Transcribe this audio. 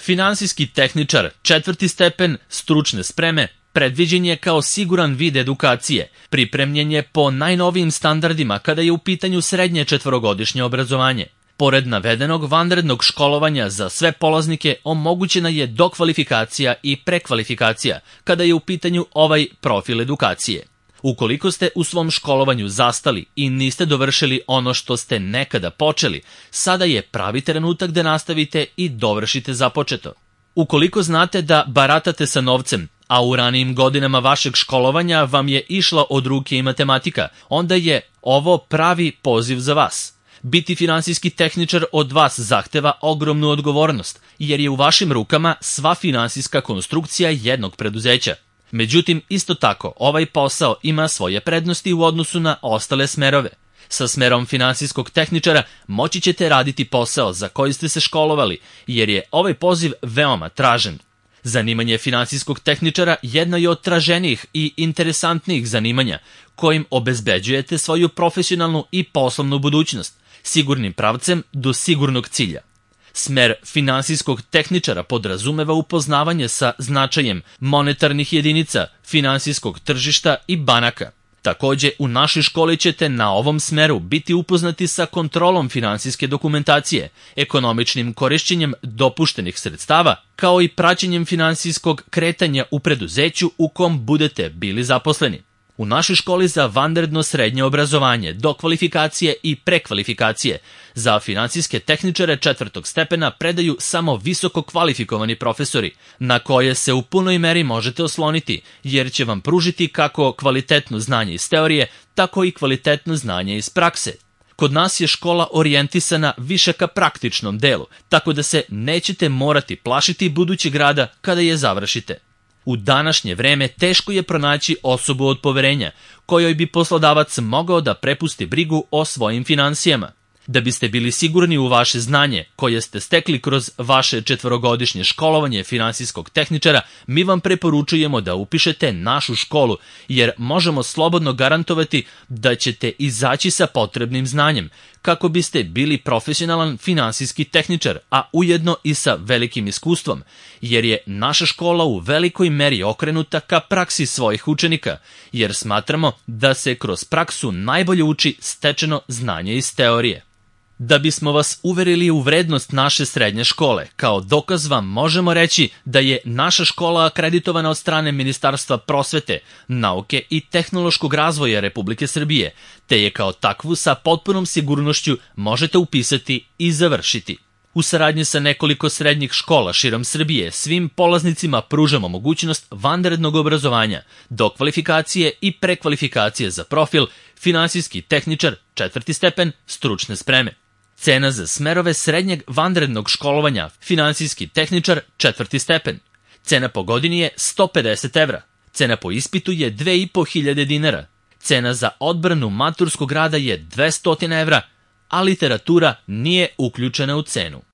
Finansijski tehničar, 4. stepen stručne spreme, predviđen je kao siguran vid edukacije, pripremljen je po najnovijim standardima kada je u pitanju srednje četvorogodišnje obrazovanje. Pored navedenog vanrednog školovanja za sve polaznike omogućena je dokvalifikacija i prekvalifikacija kada je u pitanju ovaj profil edukacije. Ukoliko ste u svom školovanju zastali i niste dovršili ono što ste nekada počeli, sada je pravi trenutak da nastavite i dovršite započeto. Ukoliko znate da baratate sa novcem, a u ranijim godinama vašeg školovanja vam je išla od ruke i matematika, onda je ovo pravi poziv za vas. Biti finansijski tehničar od vas zahteva ogromnu odgovornost, jer je u vašim rukama sva finansijska konstrukcija jednog preduzeća. Međutim, isto tako, ovaj posao ima svoje prednosti u odnosu na ostale smerove. Sa smerom finansijskog tehničara moći ćete raditi posao za koji ste se školovali, jer je ovaj poziv veoma tražen. Zanimanje finansijskog tehničara jedno je od traženijih i interesantnijih zanimanja, kojim obezbeđujete svoju profesionalnu i poslovnu budućnost, sigurnim pravcem do sigurnog cilja. Smer finansijskog tehničara podrazumeva upoznavanje sa značajem monetarnih jedinica, finansijskog tržišta i banaka. Takođe, u našoj školi ćete na ovom smeru biti upoznati sa kontrolom finansijske dokumentacije, ekonomičnim korišćenjem dopuštenih sredstava, kao i praćenjem finansijskog kretanja u preduzeću u kom budete bili zaposleni. U našoj školi za vanredno srednje obrazovanje, dokvalifikacije i prekvalifikacije za finansijske tehničare 4. stepena predaju samo visoko kvalifikovani profesori, na koje se u punoj meri možete osloniti, jer će vam pružiti kako kvalitetno znanje iz teorije, tako i kvalitetno znanje iz prakse. Kod nas je škola orijentisana više ka praktičnom delu, tako da se nećete morati plašiti budućeg rada kada je završite. U današnje vreme teško je pronaći osobu od poverenja, kojoj bi poslodavac mogao da prepusti brigu o svojim finansijama. Da biste bili sigurni u vaše znanje koje ste stekli kroz vaše četvorogodišnje školovanje finansijskog tehničara, mi vam preporučujemo da upišete našu školu, jer možemo slobodno garantovati da ćete izaći sa potrebnim znanjem, kako biste bili profesionalan finansijski tehničar, a ujedno i sa velikim iskustvom, jer je naša škola u velikoj meri okrenuta ka praksi svojih učenika, jer smatramo da se kroz praksu najbolje uči stečeno znanje iz teorije. Da bismo vas uverili u vrednost naše srednje škole, kao dokaz vam možemo reći da je naša škola akreditovana od strane Ministarstva prosvete, nauke i tehnološkog razvoja Republike Srbije, te je kao takvu sa potpunom sigurnošću možete upisati i završiti. U saradnji sa nekoliko srednjih škola širom Srbije svim polaznicima pružamo mogućnost vanrednog obrazovanja, dokvalifikacije i prekvalifikacije za profil finansijski tehničar 4. stepen stručne spreme. Cena za smerove srednjeg vanrednog školovanja finansijski tehničar 4. stepen. Cena po godini je 150 evra. Cena po ispitu je 2500 dinara. Cena za odbranu maturskog rada je 200 evra, a literatura nije uključena u cenu.